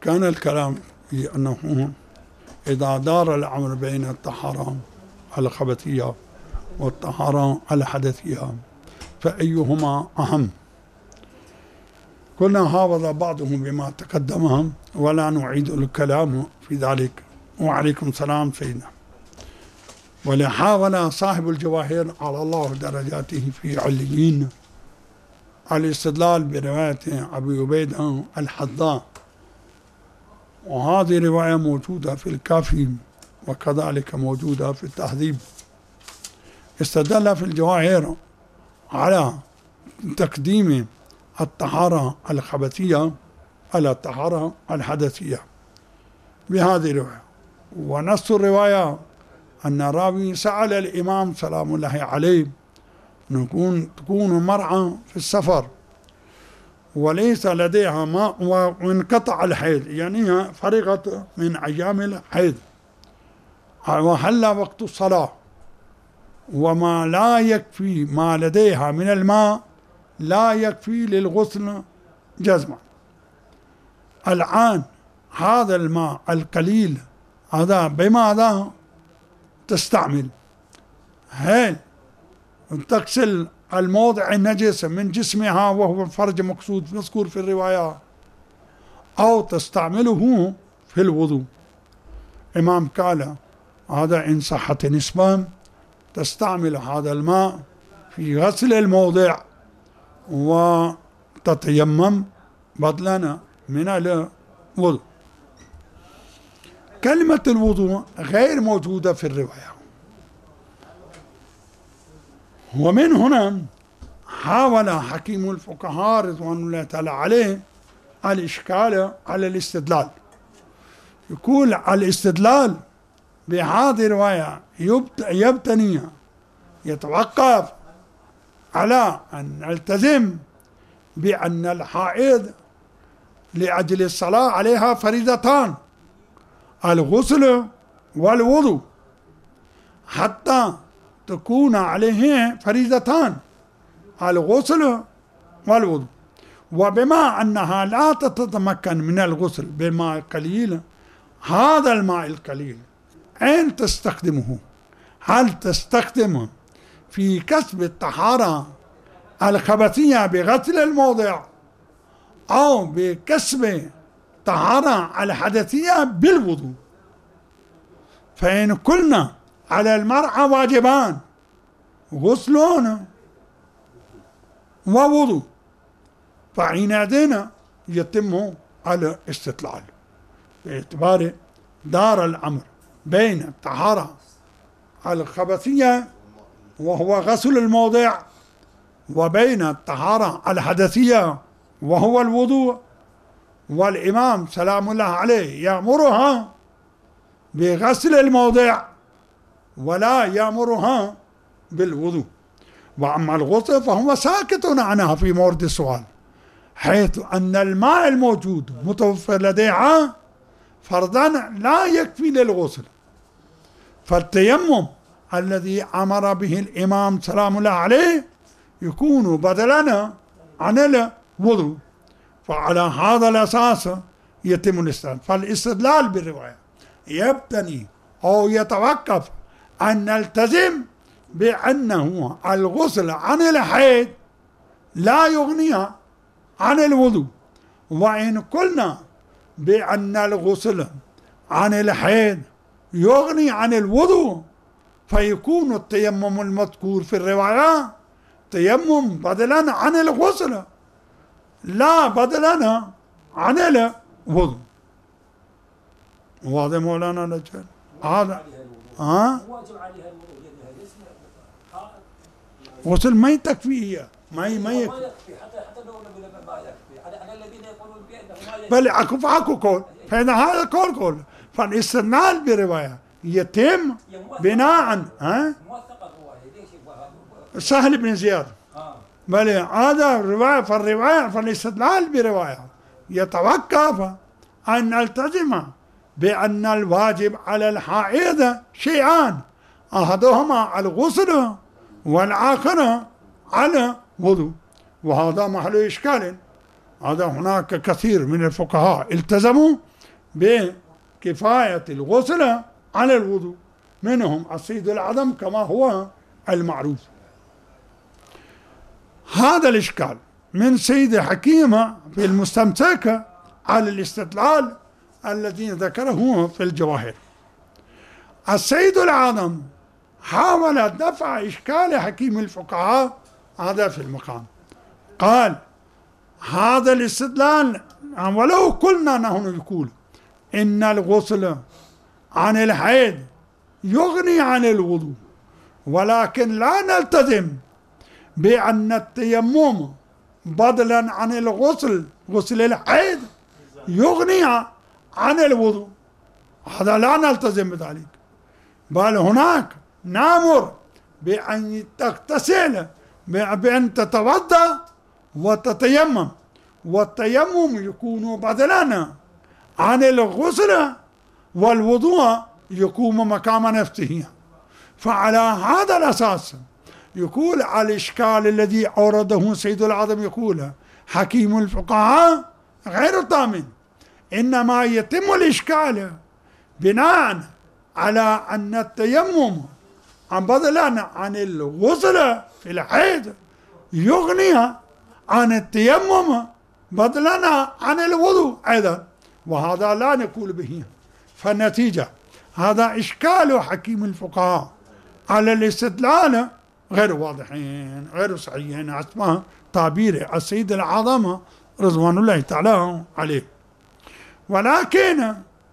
كان الكلام في أنه إذا دار الأمر بين الطهارة الخبثية والطهارة الحدثية فأيهما أهم؟ كنا هاوض بعضهم بما تقدم ولا نعيد الكلام في ذلك. وعليكم السلام سيدنا. ولحاول صاحب الجواهر على الله درجاته في عليين الاستدلال برواية أبي عبيدة الحضاء، وهذه رواية موجودة في الكافي وكذلك موجودة في التهذيب. استدل في الجواهر على تقديم الطهارة الخبثية على الطهارة الحدثية بهذه الرواية. ونص الرواية أن الراوي سأل الإمام سلام الله عليه تكون مرأة في السفر وليس لديها ماء وانقطع الحيض، يعني هي فرغت من أيام الحيض وحل وقت الصلاة، وما لا يكفي ما لديها من الماء لا يكفي للغسل جزما. الآن هذا الماء القليل هذا بماذا تستعمل؟ هل تغسل الموضع النجس من جسمها وهو الفرج مقصود مذكور في الرواية، أو تستعمله في الوضوء؟ إمام قال هذا إن صحت نسبة تستعمل هذا الماء في غسل الموضع وتتيمم بدلا من الوضوء. كلمة الوضوء غير موجودة في الرواية، ومن هنا حاول حكيم الفقهاء رضوان الله تعالى عليه الإشكال على الاستدلال. يقول الاستدلال بهذه الرواية يبتني يتوقف على أن نلتزم بأن الحائض لأجل الصلاة عليها فريضتان، الغسل والوضوء، حتى تكون عليه فريضتان الغسل والوضوء. وبما أنها لا تتمكن من الغسل بالماء القليل، هذا الماء القليل أين تستخدمه؟ هل تستخدمه في كسب الطهارة الخبثية بغسل الموضع، أو بكسب طهارة الحدثية بالوضوء؟ فإن قلنا على المرأة واجبان غسل ووضوء، فحينئذ يتم الاستدلال باعتبار دار الأمر بين الطهارة الخبثية وهو غسل الموضع وبين الطهارة الحدثية وهو الوضوء، والإمام سلام الله عليه يأمرها بغسل الموضع ولا يأمرها بالوضوء. وأما الغسل فهو ساكت عنها في مورد السؤال، حيث أن الماء الموجود متوفر لديها فرضا لا يكفي للغسل، فالتيمم الذي أمر به الإمام سلام الله عليه يكون بدلا عن الوضوء. فعلى هذا الأساس يتم الاستدلال. فالاستدلال بالرواية يبتني أو يتوقف أن نلتزم بأنه الغسل عن الحيض لا يغني عن الوضوء، وإن قلنا بأن الغسل عن الحيض يغني عن الوضوء فيكون التيمم المذكور في الرواية تيمم بدلا عن الغسل لا بدلا عن الوضوء. واضح مولانا نجل؟ هذا غسل ما تكفي، هي ما يكفي. حتى لو ما يكفي على الذين يقولون بأنه بل اكو قول، فإذا هذا قول فالاستدلال برواية يتم بناء سهل بن زياد. بل هذا رواية، فالاستدلال برواية يتوقف أن نلتزم بأن الواجب على الحائض شيئان، أحدهما الغسل والآخر على وضوء، وهذا محل إشكال. هذا هناك كثير من الفقهاء التزموا بكفاية الغسل على الوضوء، منهم السيد الأعظم كما هو المعروف. هذا الإشكال من سيد حكيمة في المستمسكة على الاستدلال الذي ذكره في الجواهر. السيد الأعظم حاول دفع إشكال حكيم الفقهاء هذا في المقام، قال هذا الاستدلال ولو قلنا نحن يقول إن الغسل عن الحيض يغني عن الوضوء، ولكن لا نلتزم بأن التيمم بدلا عن الغسل غسل الحيض يغني عن الوضوء، هذا لا نلتزم بذلك، بل هناك نأمر بأن تغتسل، بأن تتوضأ وتتيمم، والتيمم يكون بدلا عن الغسل والوضوء يقوم مقام نفسه. فعلى هذا الأساس يقول الإشكال الذي أورده سيد الأعظم، يقول حكيم الفقهاء غير ضامن، إنما يتم الإشكال بناء على أن التيمم بدلا عن الغسل في الحيض يغني عن التيمم بدلا عن الوضوء أيضا، وهذا لا نقول به. فالنتيجة هذا إشكال حكيم الفقهاء على الاستدلال غير واضحين غير صحيحين حسب تعبير السيد الأعظم رضوان الله تعالى عليه. ولكن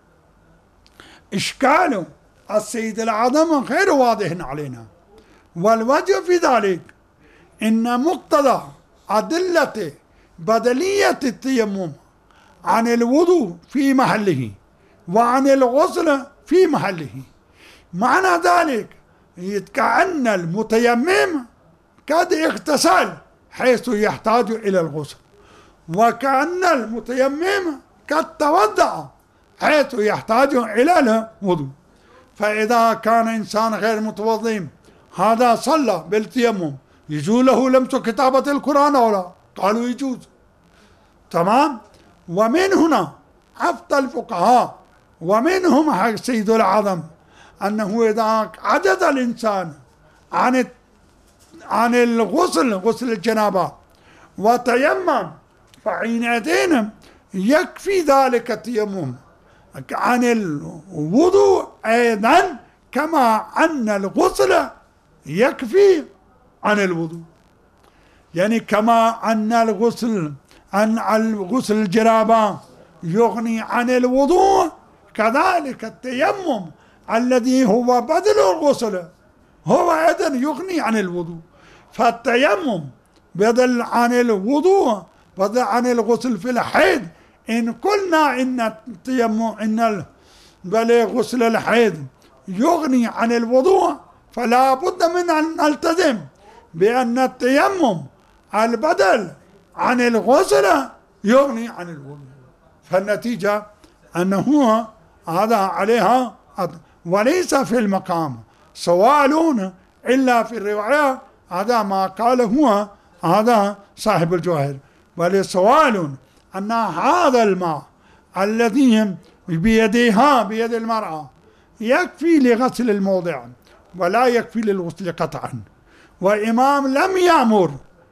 إشكال السيد الأعظم غير واضح علينا، والوجه في ذلك إن مقتضى أدلة بدلية التيمم عن الوضوء في محله وعن الغسل في محله، معنى ذلك كأن المتيمم قد اغتسل حيث يحتاج إلى الغسل، وكأن المتيمم قد توضأ حيث يحتاج إلى الوضوء. فإذا كان إنسان غير متوضئ هذا صلى بالتيمم، يجوز له لمس كتابة القرآن أو لا؟ قالوا يجوز، تمام. ومن هنا أفتى الفقهاء ومنهم سيد الأعظم أنه إذا عجز الإنسان عن الغسل غسل الجنابة وتيمم فحينئذ يكفي ذلك التيمم عن الوضوء أيضا، كما أن الغسل يكفي عن الوضوء. يعني كما أن الغسل الجنابة يغني عن الوضوء، كذلك التيمم الذي هو بدل الغسل هو أيضا يغني عن الوضوء. فالتيمم بدل عن الوضوء بدل عن الغسل في الحيض، إن قلنا إن التيمم بل غسل الحيض يغني عن الوضوء، فلا بد من أن نلتزم بأن التيمم البدل عن الغسل يغني عن الوضوء. فالنتيجة أنه هذا عليها، وليس في المقام سؤال إلا في الرواية، هذا ما قاله هو هذا صاحب الجواهر، بل سؤال أن هذا الماء الذي بيدها بيد المرأة يكفي لغسل الموضع ولا يكفي للغسل قطعا، وإمام لم يأمر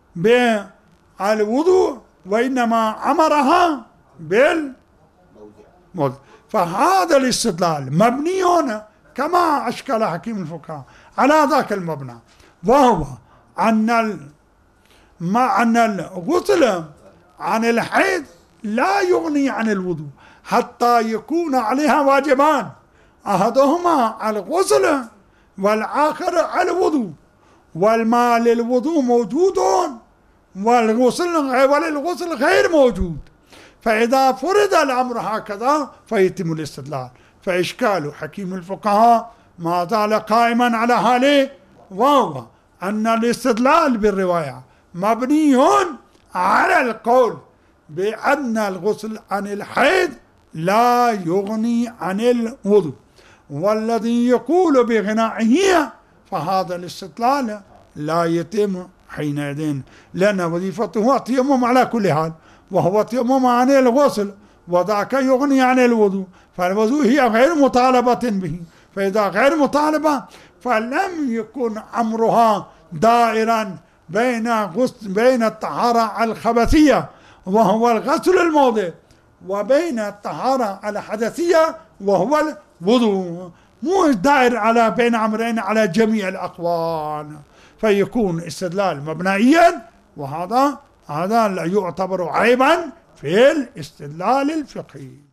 بالوضوء وإنما أمرها بالموضع. فهذا الاستدلال مبني كما أشكل حكيم الفقهاء على ذاك المبنى، وهو أن الغسل عن الحيض لا يغني عن الوضوء حتى يكون عليها واجبان، أحدهما الغسل والآخر الوضوء، والماء للوضوء موجود وللغسل غير موجود. فإذا فرض الأمر هكذا فيتم الاستدلال. فإشكال حكيم الفقهاء ما زال قائما على حاله، وهو أن الاستدلال بالرواية مبني على القول بأن الغسل عن الحيض لا يغني عن الوضوء، والذي يقول بغنائه فهذا الاستدلال لا يتم حينئذ، لأن وظيفته التيمم على كل حال، وهو التيمم عن الغسل وذاك يغني عن الوضوء، فالوضوء هي غير مطالبة به، فإذا غير مطالبة فلم يكن أمرها دائرا بين الطهارة الخبثية وهو الغسل الموضع وبين الطهارة الحدثية وهو الوضوء، مو دائر على بين أمرين على جميع الأقوال، فيكون استدلال مبنائيا، وهذا لا يعتبر عيبا في الاستدلال الفقهي.